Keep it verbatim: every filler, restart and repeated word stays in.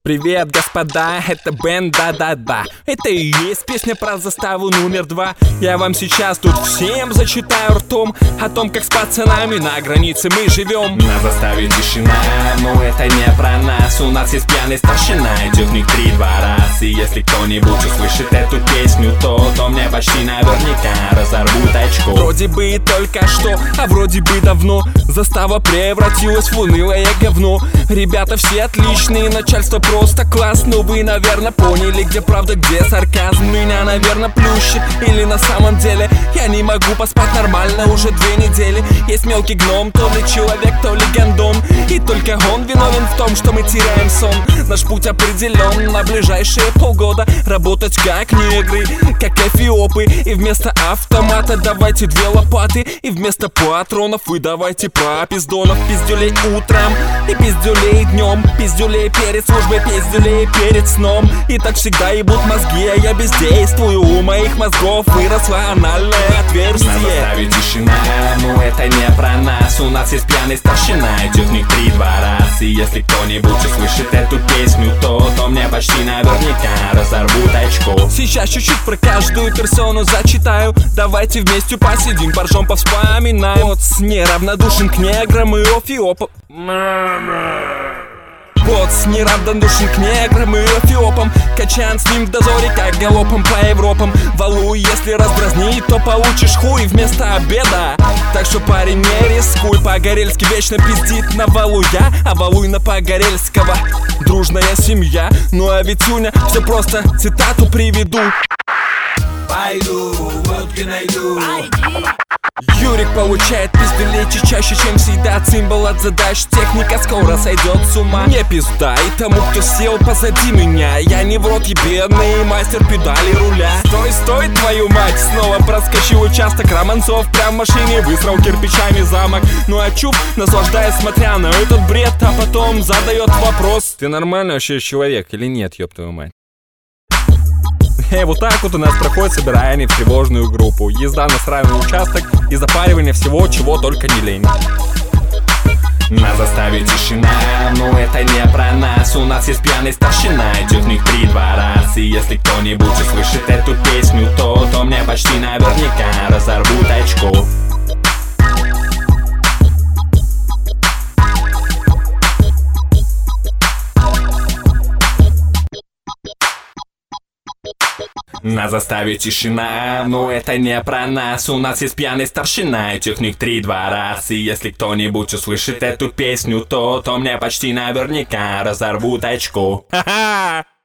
Привет, господа, это Бен, да-да-да. Это и есть песня про заставу номер два. Я вам сейчас тут всем зачитаю ртом о том, как с пацанами на границе мы живем. На заставе тишина, но это не про нас. У нас есть пьяный старшина и техник три два раз. И если кто-нибудь услышит эту песню, то, то мне почти наверняка разорвут очко. Вроде бы и только что, а вроде бы давно застава превратилась в унылое говно. Ребята все отличные, начальство просто класс. Но вы, наверное, поняли, где правда, где сарказм. Меня, наверное, плющит, или на самом деле я не могу поспать нормально уже две недели. Есть мелкий гном, то ли человек, то ли гондон. И только он виновен в том, что мы теряем сон. Наш путь определен на ближайшие полгода. Работать как негры, как эфиопы. И вместо автомата давайте две лопаты. И вместо патронов вы давайте по пиздонов. Пиздюлей утром и пиздюлей днем. Пиздюлей перед службой, пиздюлей перед сном. И так всегда ебут мозги, а я бездействую. У моих мозгов выросло анальное отверстие. На заставе тишина, но это не про нас. У нас есть пьяный старшина и техник три два раз. И если кто-нибудь услышит эту песню, то, то мне почти наверняка разорвут очко. Сейчас чуть-чуть про каждую персону зачитаю. Давайте вместе посидим, поржем, повспоминаем. Вот с неравнодушен к неграм и эфиопам. Вот с неравнодушен к неграм и эфиопам. Качан с ним в дозоре, как галопом по Европам. Валуй, если раздразнит, то получишь хуй вместо обеда. Так что, парень, не рискуй. Погорельски вечно пиздит на Валуя, а Валуй на Погорельского. Дружная семья, ну а Витюня все просто, цитату приведу. Пойду, водки найду. Юрик получает пиздюлей чаще, чем всегда. Цимбал от задач, техника скоро сойдет с ума. Не пизда и тому, кто сел позади меня. Я не в рот ебенный, мастер педали руля. Стой, стой, твою мать, снова проскочил участок. Романцов прям в машине высрал кирпичами замок. Ну а Чуб, наслаждаясь, смотря на этот бред, а потом задает вопрос: ты нормальный вообще человек или нет, ёб твою мать? И вот так вот у нас проходит собирание в тревожную группу. Езда на сраный участок и запаривание всего, чего только не лень. На заставе тишина, но это не про нас. У нас есть пьяный старшина и техник три два раз. И если кто-нибудь услышит эту песню, то, то мне почти наверняка разорвут очко. На заставе тишина, но это не про нас. У нас есть пьяный старшина и техник три два раз. И если кто-нибудь услышит эту песню, то, то мне почти наверняка разорвут очко. Ха-ха!